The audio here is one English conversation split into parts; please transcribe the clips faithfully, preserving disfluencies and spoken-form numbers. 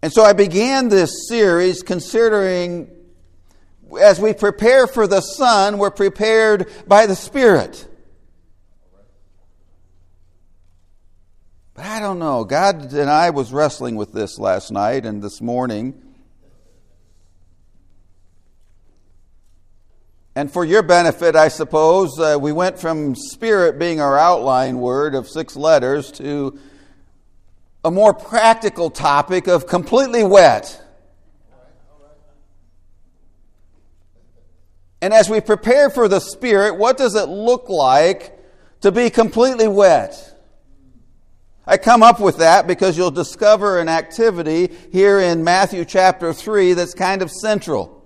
And so I began this series considering, as we prepare for the Son, we're prepared by the Spirit. But I don't know. God and I was wrestling with this last night and this morning. And for your benefit, I suppose, uh, we went from Spirit being our outline word of six letters to a more practical topic of completely wet. And as we prepare for the Spirit, what does it look like to be completely wet? I come up with that because you'll discover an activity here in Matthew chapter three that's kind of central.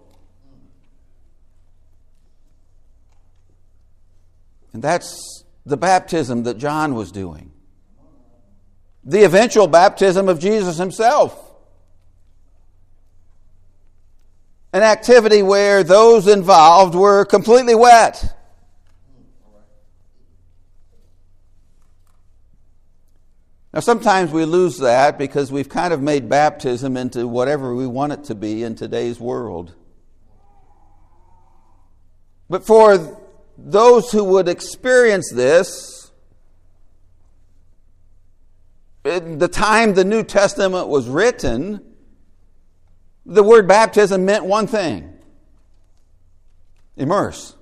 And that's the baptism that John was doing. The eventual baptism of Jesus himself. An activity where those involved were completely wet. Now sometimes we lose that because we've kind of made baptism into whatever we want it to be in today's world. But for those who would experience this, in the time the New Testament was written, the word baptism meant one thing: immerse.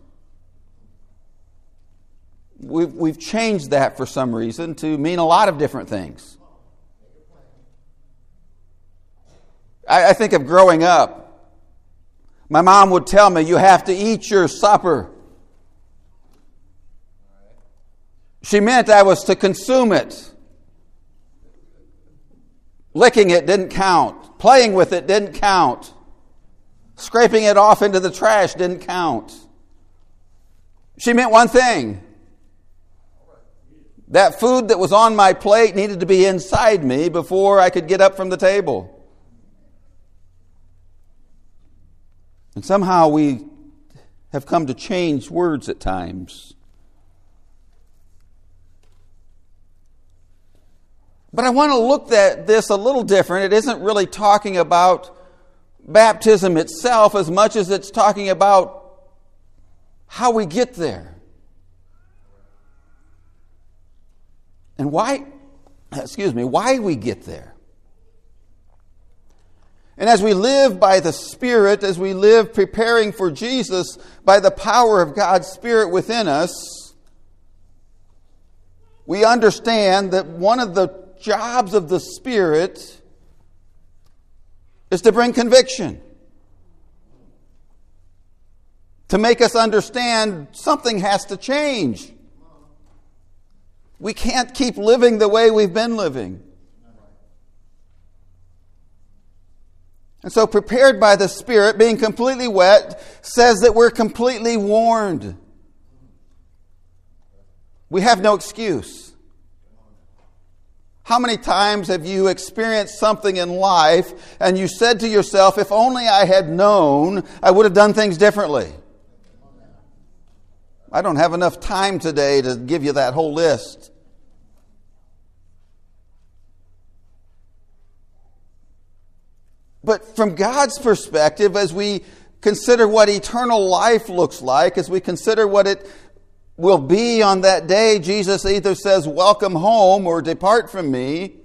We've, we've changed that for some reason to mean a lot of different things. I, I think of growing up. My mom would tell me, you have to eat your supper. She meant I was to consume it. Licking it didn't count. Playing with it didn't count. Scraping it off into the trash didn't count. She meant one thing. That food that was on my plate needed to be inside me before I could get up from the table. And somehow we have come to change words at times. But I want to look at this a little different. It isn't really talking about baptism itself as much as it's talking about how we get there. And why, excuse me, why we get there. And as we live by the Spirit, as we live preparing for Jesus by the power of God's Spirit within us, we understand that one of the jobs of the Spirit is to bring conviction. To make us understand something has to change. We can't keep living the way we've been living. And so prepared by the Spirit, being completely wet, says that we're completely warned. We have no excuse. How many times have you experienced something in life and you said to yourself, if only I had known, I would have done things differently? I don't have enough time today to give you that whole list. But from God's perspective, as we consider what eternal life looks like, as we consider what it will be on that day, Jesus either says, welcome home or depart from me.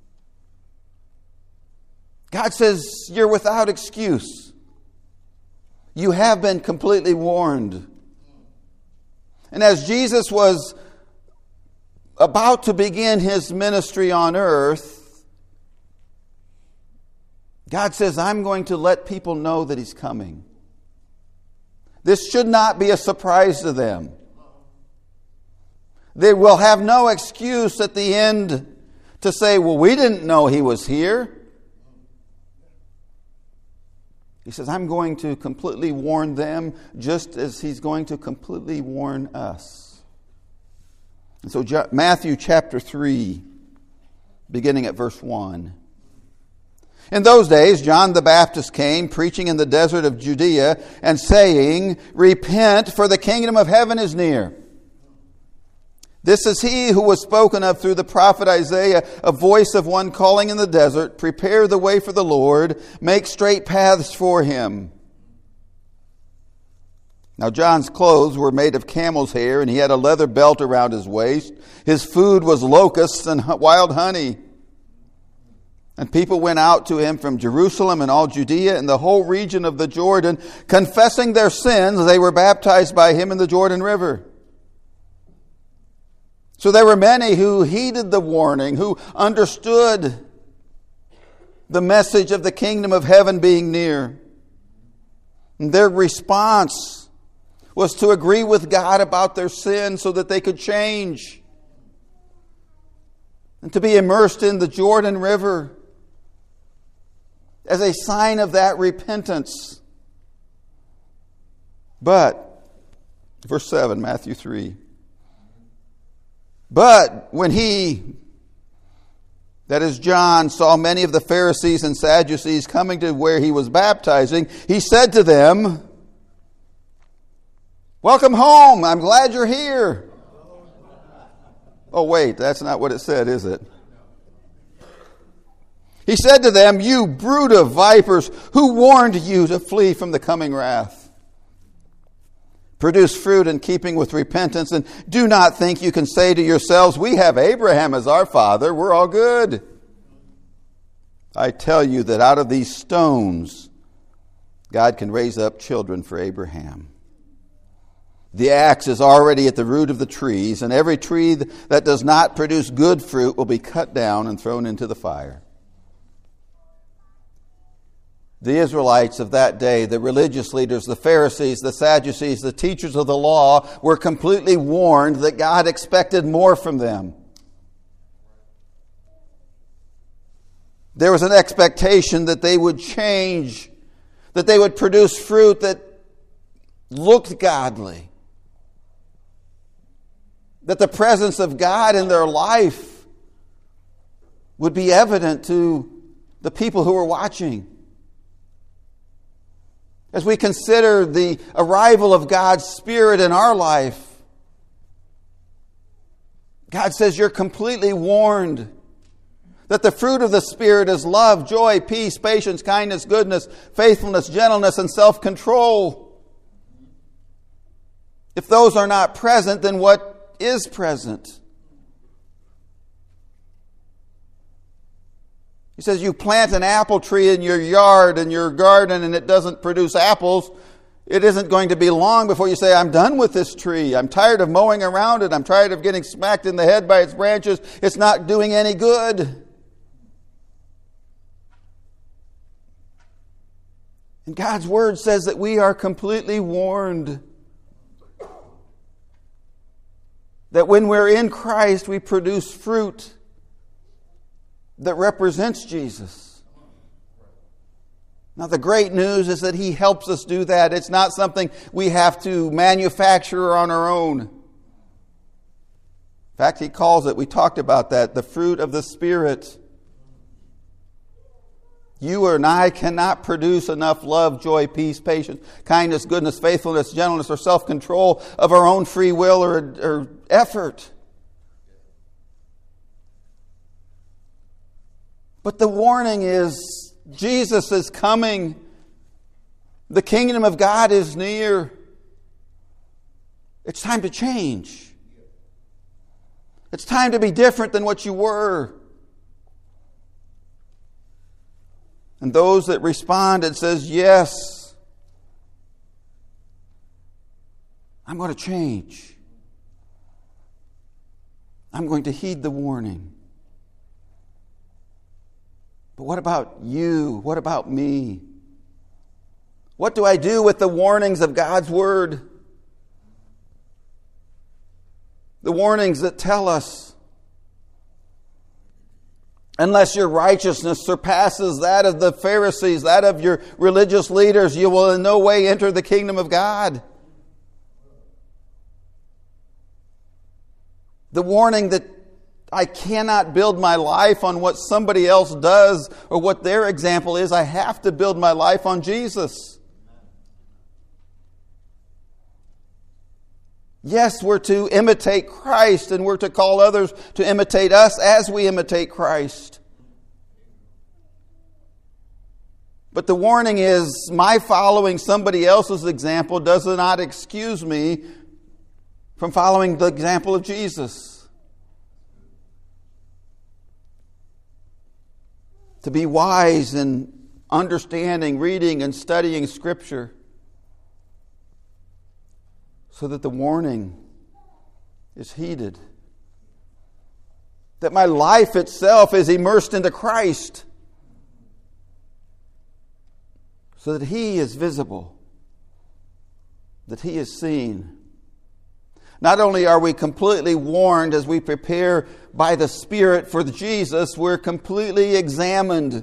God says, you're without excuse. You have been completely warned. And as Jesus was about to begin his ministry on earth, God says, I'm going to let people know that he's coming. This should not be a surprise to them. They will have no excuse at the end to say, well, we didn't know he was here. He says, I'm going to completely warn them just as he's going to completely warn us. And so Matthew chapter three, beginning at verse one. In those days, John the Baptist came, preaching in the desert of Judea, and saying, repent, for the kingdom of heaven is near. This is he who was spoken of through the prophet Isaiah, a voice of one calling in the desert, prepare the way for the Lord, make straight paths for him. Now John's clothes were made of camel's hair, and he had a leather belt around his waist. His food was locusts and wild honey. And people went out to him from Jerusalem and all Judea and the whole region of the Jordan, confessing their sins. They were baptized by him in the Jordan River. So there were many who heeded the warning, who understood the message of the kingdom of heaven being near. And their response was to agree with God about their sin so that they could change. And to be immersed in the Jordan River as a sign of that repentance. But, verse seven, Matthew three. But when he, that is John, saw many of the Pharisees and Sadducees coming to where he was baptizing, he said to them, welcome home, I'm glad you're here. Oh wait, that's not what it said, is it? He said to them, you brood of vipers, who warned you to flee from the coming wrath? Produce fruit in keeping with repentance, and do not think you can say to yourselves, we have Abraham as our father, we're all good. I tell you that out of these stones, God can raise up children for Abraham. The axe is already at the root of the trees, and every tree that does not produce good fruit will be cut down and thrown into the fire. The Israelites of that day, the religious leaders, the Pharisees, the Sadducees, the teachers of the law, were completely warned that God expected more from them. There was an expectation that they would change, that they would produce fruit that looked godly, that the presence of God in their life would be evident to the people who were watching. As we consider the arrival of God's Spirit in our life, God says you're completely warned that the fruit of the Spirit is love, joy, peace, patience, kindness, goodness, faithfulness, gentleness, and self-control. If those are not present, then what is present? He says you plant an apple tree in your yard, in your garden, and it doesn't produce apples. It isn't going to be long before you say, I'm done with this tree. I'm tired of mowing around it. I'm tired of getting smacked in the head by its branches. It's not doing any good. And God's Word says that we are completely warned that when we're in Christ, we produce fruit that represents Jesus. Now, the great news is that He helps us do that. It's not something we have to manufacture on our own. In fact, He calls it, we talked about that, the fruit of the Spirit. You and I cannot produce enough love, joy, peace, patience, kindness, goodness, faithfulness, gentleness, or self-control of our own free will or, or effort. But the warning is, Jesus is coming. The kingdom of God is near. It's time to change. It's time to be different than what you were. And those that respond, it says, yes, I'm going to change. I'm going to heed the warning. But what about you? What about me? What do I do with the warnings of God's Word? The warnings that tell us, unless your righteousness surpasses that of the Pharisees, that of your religious leaders, you will in no way enter the kingdom of God. The warning that I cannot build my life on what somebody else does or what their example is. I have to build my life on Jesus. Yes, we're to imitate Christ, and we're to call others to imitate us as we imitate Christ. But the warning is, my following somebody else's example does not excuse me from following the example of Jesus. To be wise in understanding, reading, and studying Scripture, so that the warning is heeded. That my life itself is immersed into Christ, so that He is visible, that He is seen. Not only are we completely warned as we prepare by the Spirit for Jesus, we're completely examined.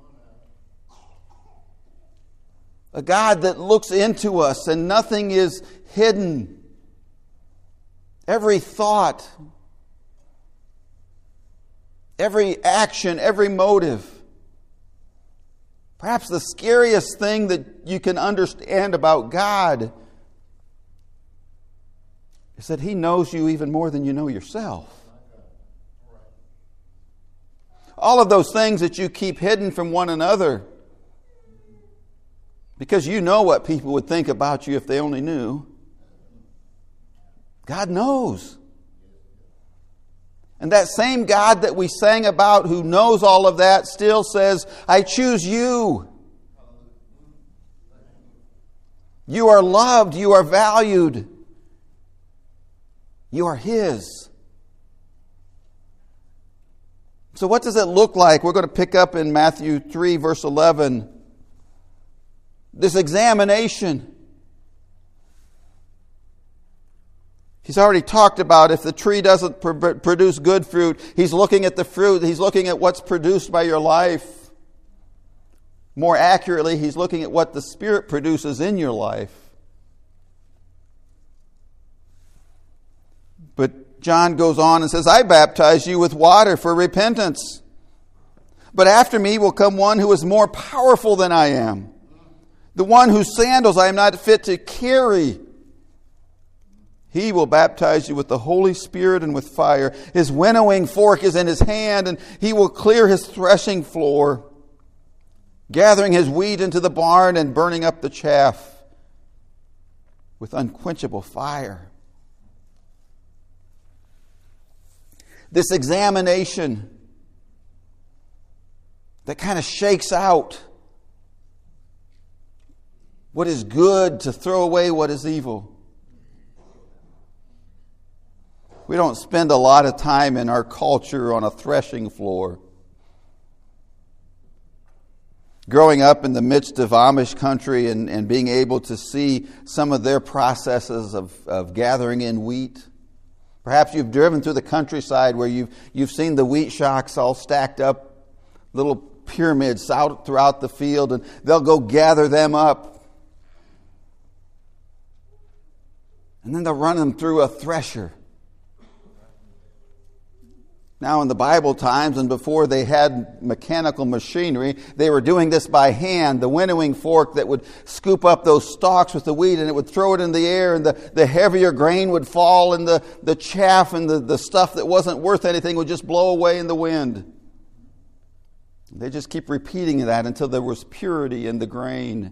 A God that looks into us and nothing is hidden. Every thought, every action, every motive. Perhaps the scariest thing that you can understand about God is that He knows you even more than you know yourself. All of those things that you keep hidden from one another, because you know what people would think about you if they only knew. God knows. And that same God that we sang about, who knows all of that, still says, I choose you. You are loved. You are valued. You are His. So what does it look like? We're going to pick up in Matthew three, verse eleven. This examination. He's already talked about if the tree doesn't pr- produce good fruit, He's looking at the fruit. He's looking at what's produced by your life. More accurately, He's looking at what the Spirit produces in your life. But John goes on and says, I baptize you with water for repentance. But after me will come one who is more powerful than I am, the one whose sandals I am not fit to carry. He will baptize you with the Holy Spirit and with fire. His winnowing fork is in His hand, and He will clear His threshing floor, gathering His wheat into the barn and burning up the chaff with unquenchable fire. This examination that kind of shakes out what is good to throw away what is evil. We don't spend a lot of time in our culture on a threshing floor. Growing up in the midst of Amish country and, and being able to see some of their processes of, of gathering in wheat. Perhaps you've driven through the countryside where you've, you've seen the wheat shocks all stacked up, little pyramids out throughout the field, and they'll go gather them up. And then they'll run them through a thresher. Now in the Bible times and before they had mechanical machinery, they were doing this by hand. The winnowing fork that would scoop up those stalks with the wheat and it would throw it in the air, and the, the heavier grain would fall, and the, the chaff and the, the stuff that wasn't worth anything would just blow away in the wind. They just keep repeating that until there was purity in the grain.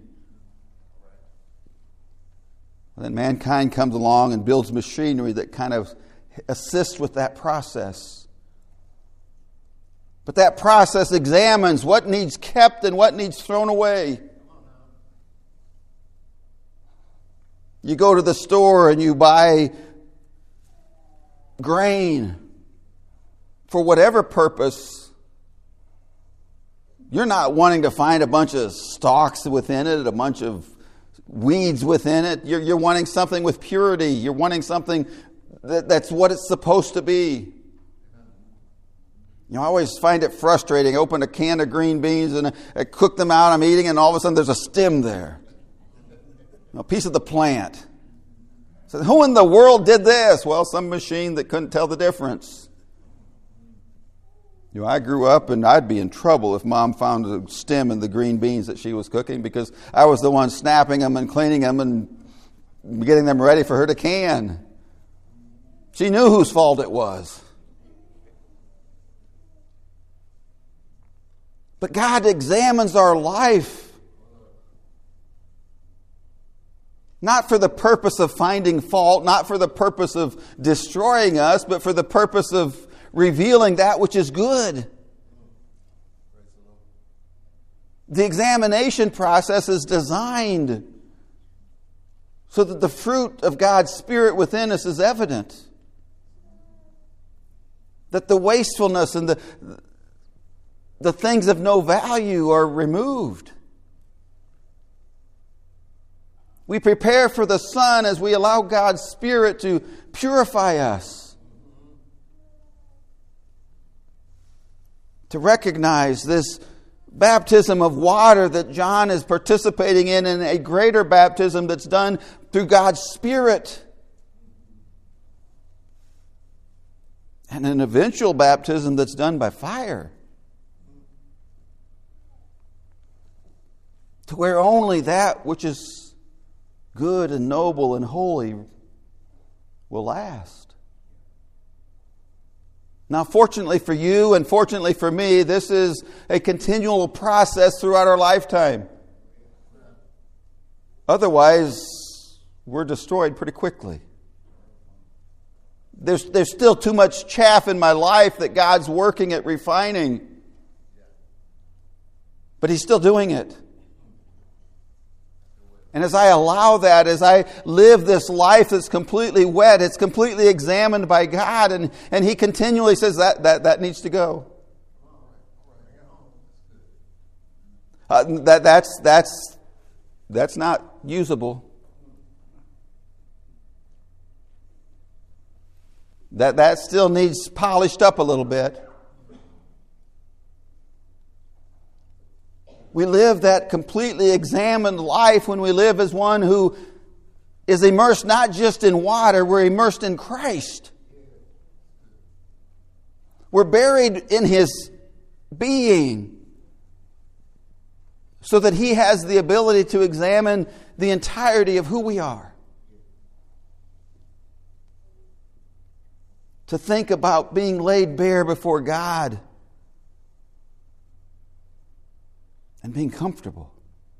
And then mankind comes along and builds machinery that kind of assists with that process. But that process examines what needs kept and what needs thrown away. You go to the store and you buy grain for whatever purpose. You're not wanting to find a bunch of stalks within it, a bunch of weeds within it. You're, you're wanting something with purity. You're wanting something that, that's what it's supposed to be. You know, I always find it frustrating. I open a can of green beans and I cook them out, I'm eating, and all of a sudden there's a stem there. A piece of the plant. So who in the world did this? Well, some machine that couldn't tell the difference. You know, I grew up and I'd be in trouble if Mom found a stem in the green beans that she was cooking, because I was the one snapping them and cleaning them and getting them ready for her to can. She knew whose fault it was. But God examines our life not for the purpose of finding fault, not for the purpose of destroying us, but for the purpose of revealing that which is good. The examination process is designed so that the fruit of God's Spirit within us is evident. That the wastefulness and the, the things of no value are removed. We prepare for the Son as we allow God's Spirit to purify us. To recognize this baptism of water that John is participating in, and a greater baptism that's done through God's Spirit. And an eventual baptism that's done by fire. To where only that which is good and noble and holy will last. Now, fortunately for you and fortunately for me, this is a continual process throughout our lifetime. Otherwise, we're destroyed pretty quickly. There's, there's still too much chaff in my life that God's working at refining. But He's still doing it. And as I allow that, as I live this life that's completely wet, it's completely examined by God, and, and He continually says that, that, that needs to go. Uh, that, that's, that's, that's not usable. That, that still needs polished up a little bit. We live that completely examined life when we live as one who is immersed not just in water, we're immersed in Christ. We're buried in His being so that He has the ability to examine the entirety of who we are. To think about being laid bare before God and being comfortable.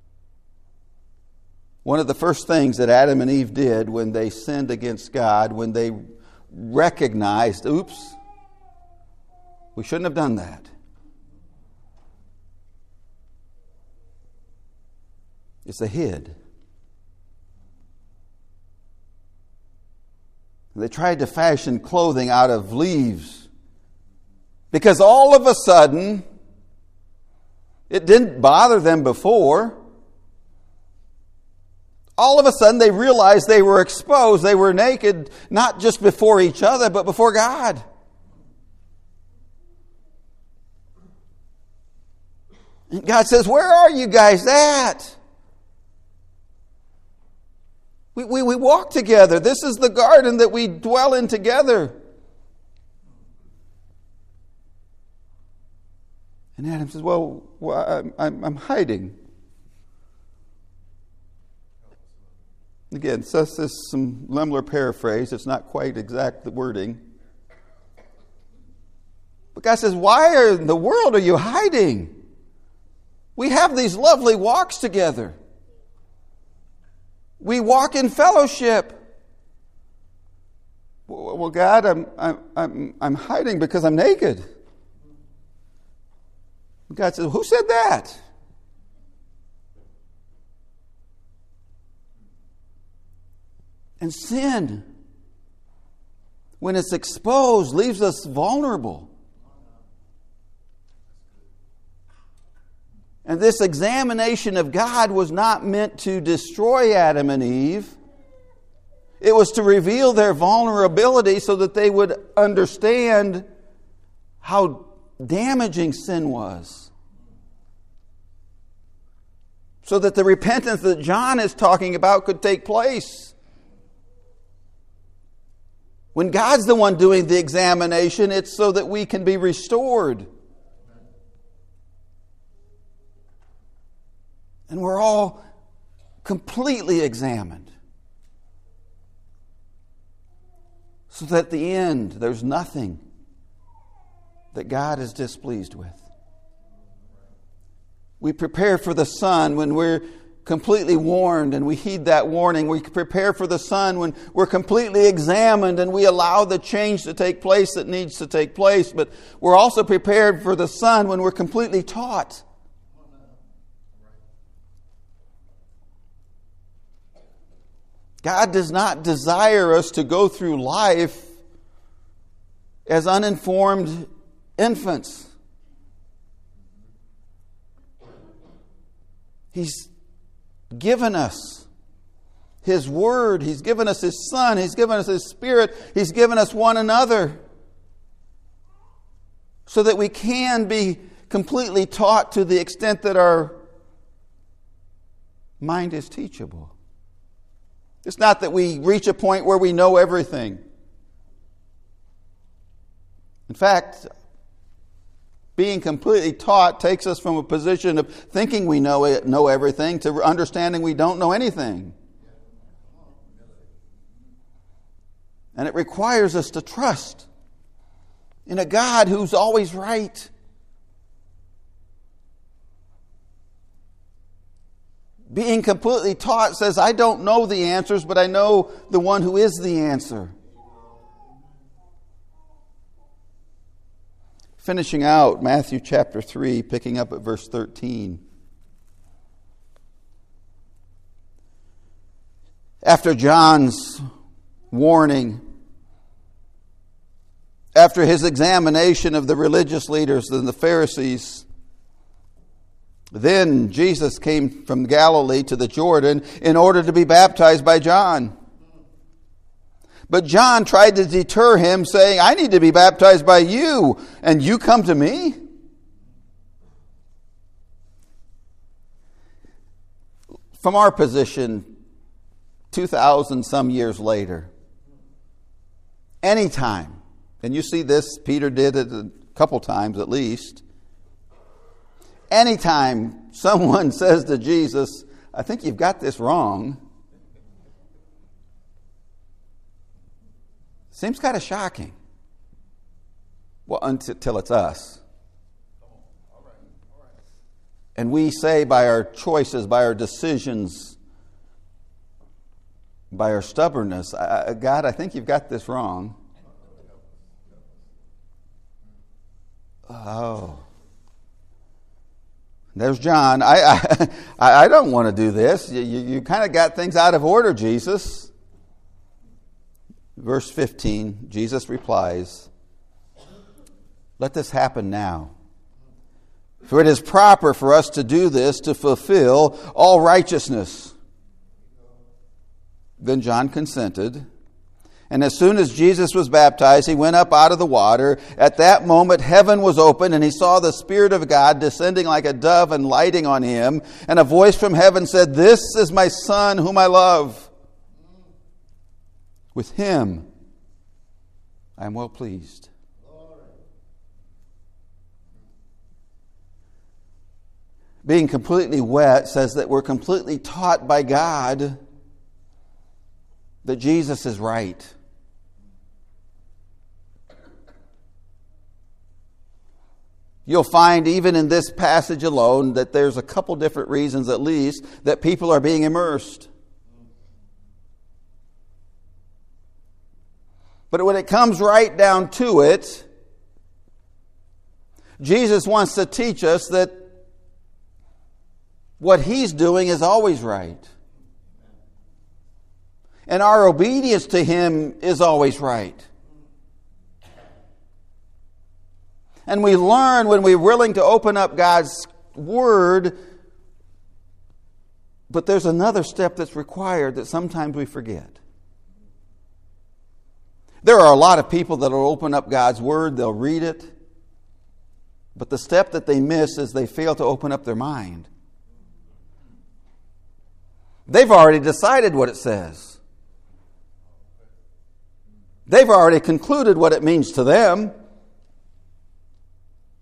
One of the first things that Adam and Eve did when they sinned against God, when they recognized, oops, we shouldn't have done that, is they hid. They tried to fashion clothing out of leaves. Because all of a sudden, it didn't bother them before. All of a sudden they realized they were exposed. They were naked, not just before each other, but before God. And God says, where are you guys at? We, we, we walk together. This is the garden that we dwell in together. And Adam says, well, well I'm, I'm, I'm hiding. Again, so this is some Lemler paraphrase. It's not quite exact, the wording. But God says, why in the world are you hiding? We have these lovely walks together. We walk in fellowship. Well, God, I'm, I'm, I'm, I'm hiding because I'm naked. God says, who said that? And sin, when it's exposed, leaves us vulnerable. And this examination of God was not meant to destroy Adam and Eve. It was to reveal their vulnerability so that they would understand how damaging sin was. So that the repentance that John is talking about could take place. When God's the one doing the examination, it's so that we can be restored. And we're all completely examined. so that at the end there's nothing that God is displeased with. We prepare for the Son when we're completely warned and we heed that warning. We prepare for the Son when we're completely examined and we allow the change to take place that needs to take place. But we're also prepared for the Son when we're completely taught. God does not desire us to go through life as uninformed infants. He's given us His Word. He's given us His Son. He's given us His Spirit. He's given us one another so that we can be completely taught to the extent that our mind is teachable. It's not that we reach a point where we know everything. In fact, being completely taught takes us from a position of thinking we know it, know everything to understanding we don't know anything. And it requires us to trust in a God who's always right. Being completely taught says, I don't know the answers, but I know the one who is the answer. Finishing out Matthew chapter three, picking up at verse thirteen. After John's warning, after his examination of the religious leaders and the Pharisees, then Jesus came from Galilee to the Jordan in order to be baptized by John. But John tried to deter him, saying, I need to be baptized by you, and you come to me? From our position, two thousand some years later, anytime, and you see this, Peter did it a couple times at least, anytime someone says to Jesus, I think you've got this wrong, seems kind of shocking. Well, until it's us. And we say by our choices, by our decisions, by our stubbornness, God, I think you've got this wrong. Oh. There's John. I I, I don't want to do this. You, you, you kind of got things out of order, Jesus. Verse fifteen, Jesus replies, let this happen now. For it is proper for us to do this to fulfill all righteousness. Then John consented. And as soon as Jesus was baptized, he went up out of the water. At that moment, heaven was opened, and he saw the Spirit of God descending like a dove and lighting on him. And a voice from heaven said, this is my Son whom I love. With him I am well pleased. Being completely wet says that we're completely taught by God that Jesus is right. You'll find even in this passage alone that there's a couple different reasons at least that people are being immersed. But when it comes right down to it, Jesus wants to teach us that what He's doing is always right. And our obedience to Him is always right. And we learn when we're willing to open up God's Word, but there's another step that's required that sometimes we forget. There are a lot of people that will open up God's Word, they'll read it, but the step that they miss is they fail to open up their mind. They've already decided what it says. They've already concluded what it means to them.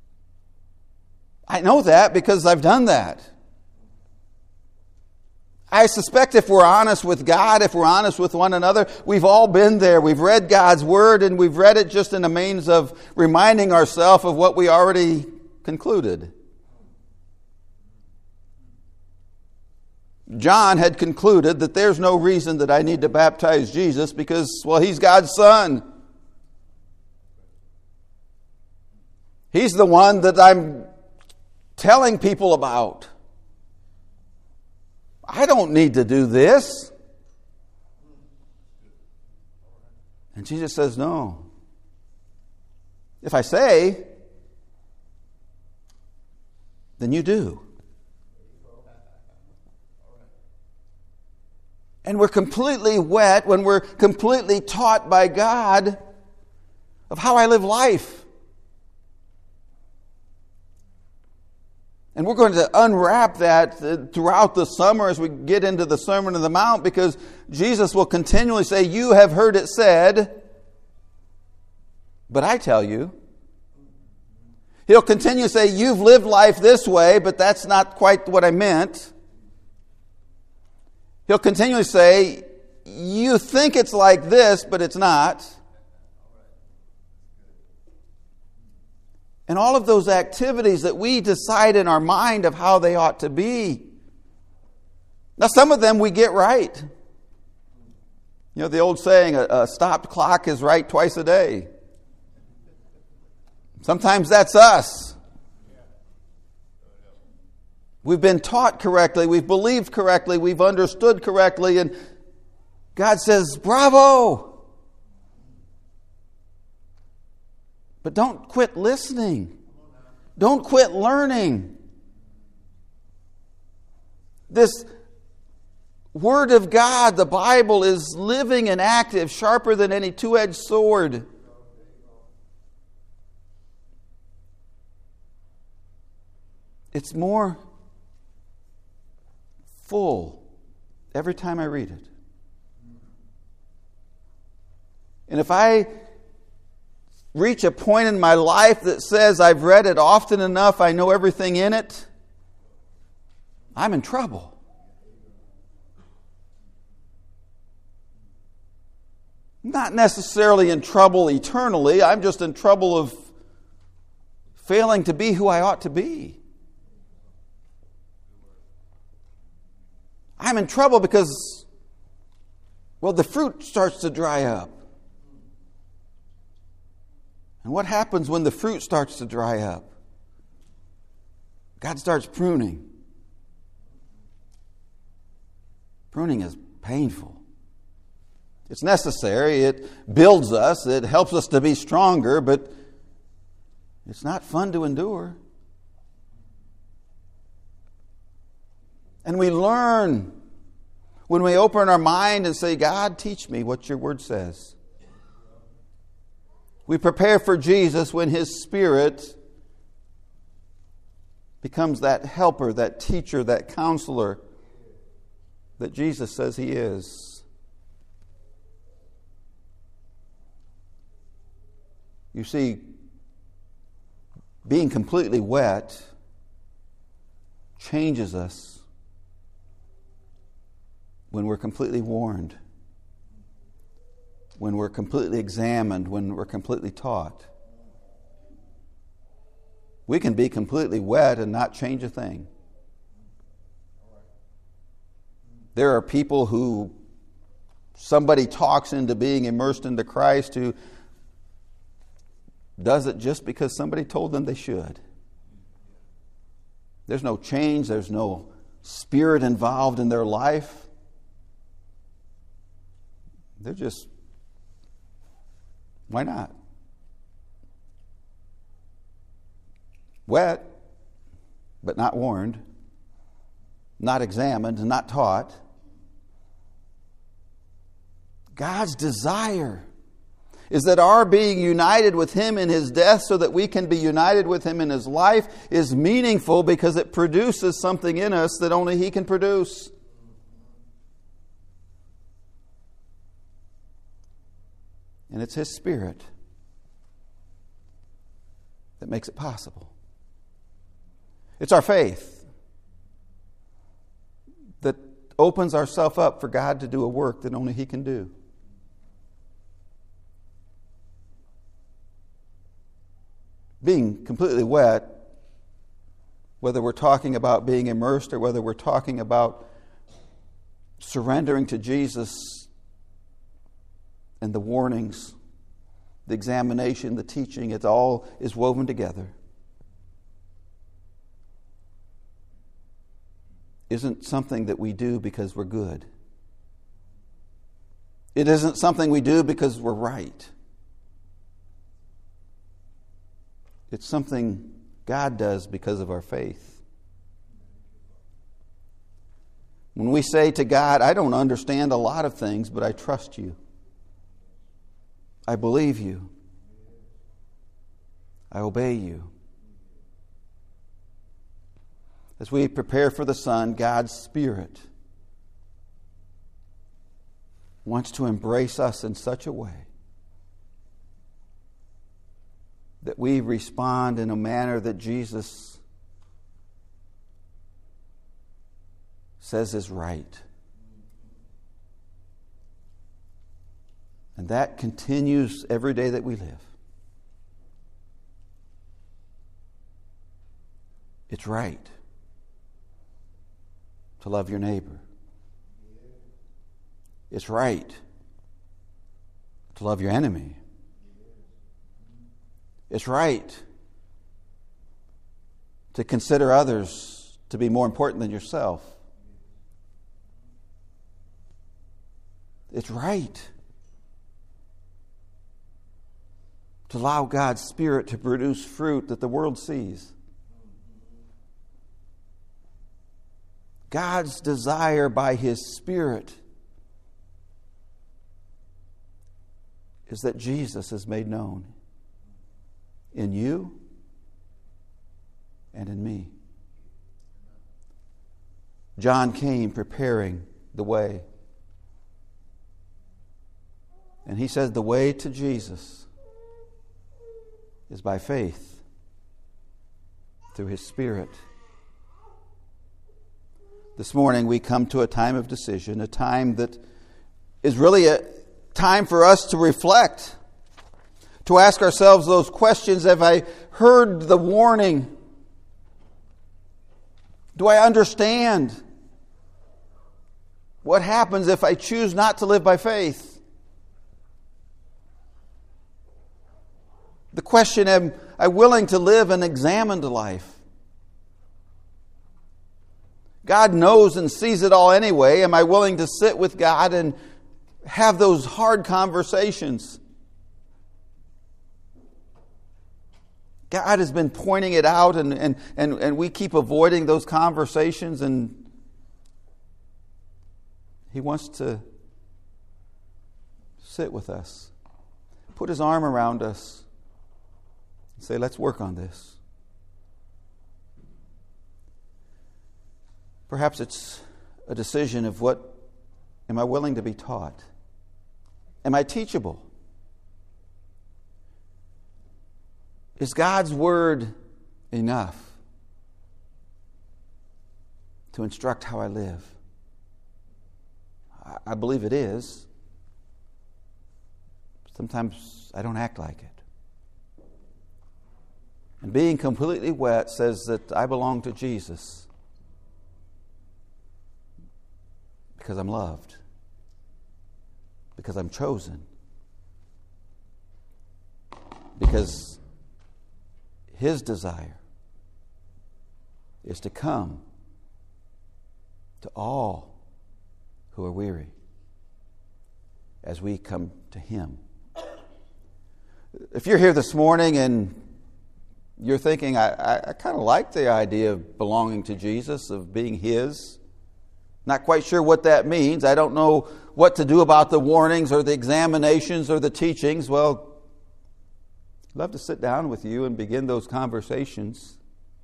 I know that because I've done that. I suspect if we're honest with God, if we're honest with one another, we've all been there. We've read God's Word, and we've read it just in a means of reminding ourselves of what we already concluded. John had concluded that there's no reason that I need to baptize Jesus because, well, he's God's Son. He's the one that I'm telling people about. I don't need to do this. And Jesus says, no. If I say, then you do. And we're completely wet when we're completely taught by God of how I live life. And we're going to unwrap that throughout the summer as we get into the Sermon on the Mount, because Jesus will continually say, you have heard it said, but I tell you. He'll continue to say, you've lived life this way, but that's not quite what I meant. He'll continually say, you think it's like this, but it's not. And all of those activities that we decide in our mind of how they ought to be. Now, some of them we get right. You know, the old saying, a, a stopped clock is right twice a day. Sometimes that's us. We've been taught correctly, we've believed correctly, we've understood correctly, and God says, bravo! But don't quit listening. Don't quit learning. This Word of God, the Bible, is living and active, sharper than any two-edged sword. It's more full every time I read it. And if I reach a point in my life that says I've read it often enough, I know everything in it, I'm in trouble. Not necessarily in trouble eternally, I'm just in trouble of failing to be who I ought to be. I'm in trouble because, well, the fruit starts to dry up. And what happens when the fruit starts to dry up? God starts pruning. Pruning is painful. It's necessary. It builds us. It helps us to be stronger, but it's not fun to endure. And we learn when we open our mind and say, God, teach me what your word says. We prepare for Jesus when His Spirit becomes that helper, that teacher, that counselor that Jesus says He is. You see, being completely wet changes us when we're completely warned, when we're completely examined, when we're completely taught. We can be completely wet and not change a thing. There are people who somebody talks into being immersed into Christ who does it just because somebody told them they should. There's no change, there's no spirit involved in their life. They're just, why not? Wet, but not warned, not examined, not taught. God's desire is that our being united with Him in His death so that we can be united with Him in His life is meaningful because it produces something in us that only He can produce. And it's His Spirit that makes it possible. It's our faith that opens ourselves up for God to do a work that only He can do. Being completely wet, whether we're talking about being immersed or whether we're talking about surrendering to Jesus and the warnings, the examination, the teaching, it all is woven together. Isn't something that we do because we're good. It isn't something we do because we're right. It's something God does because of our faith. When we say to God, I don't understand a lot of things, but I trust you. I believe you. I obey you. As we prepare for the Son, God's Spirit wants to embrace us in such a way that we respond in a manner that Jesus says is right. And that continues every day that we live. It's right to love your neighbor. It's right to love your enemy. It's right to consider others to be more important than yourself. It's right to allow God's Spirit to produce fruit that the world sees. God's desire by His Spirit is that Jesus is made known in you and in me. John came preparing the way. And he says the way to Jesus is by faith through His Spirit. This morning we come to a time of decision, a time that is really a time for us to reflect, to ask ourselves those questions. Have I heard the warning? Do I understand what happens if I choose not to live by faith? The question, am I willing to live an examined life? God knows and sees it all anyway. Am I willing to sit with God and have those hard conversations? God has been pointing it out, and, and, and, and we keep avoiding those conversations, and He wants to sit with us, put His arm around us, and say, let's work on this. Perhaps it's a decision of what am I willing to be taught? Am I teachable? Is God's Word enough to instruct how I live? I believe it is. Sometimes I don't act like it. And being completely wet says that I belong to Jesus because I'm loved, because I'm chosen, because His desire is to come to all who are weary as we come to Him. If you're here this morning and you're thinking, I, I, I kind of like the idea of belonging to Jesus, of being His, not quite sure what that means, I don't know what to do about the warnings or the examinations or the teachings, well, I'd love to sit down with you and begin those conversations.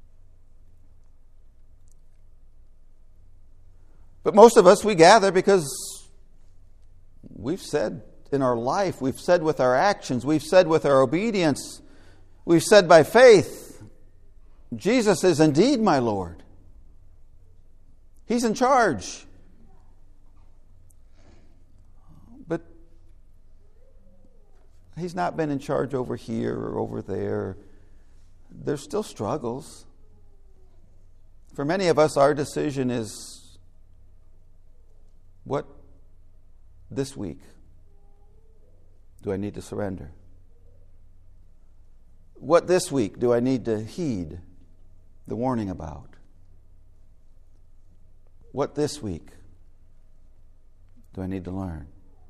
But most of us, we gather because we've said in our life, we've said with our actions, we've said with our obedience, we've said by faith, Jesus is indeed my Lord. He's in charge. He's not been in charge over here or over there. There's still struggles. For many of us, our decision is, what this week do I need to surrender? What this week do I need to heed the warning about? What this week do I need to learn?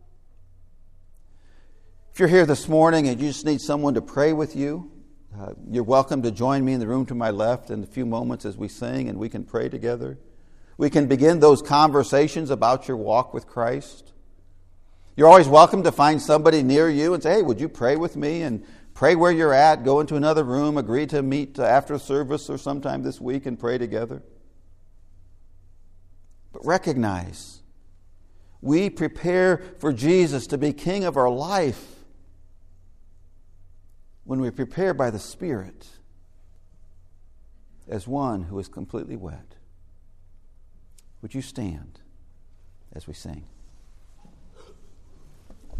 If you're here this morning and you just need someone to pray with you, uh, you're welcome to join me in the room to my left in a few moments as we sing and we can pray together. We can begin those conversations about your walk with Christ. You're always welcome to find somebody near you and say, hey, would you pray with me? And pray where you're at, go into another room, agree to meet after service or sometime this week and pray together. But recognize, we prepare for Jesus to be King of our life when we prepare by the Spirit as one who is completely wed. Would you stand as we sing?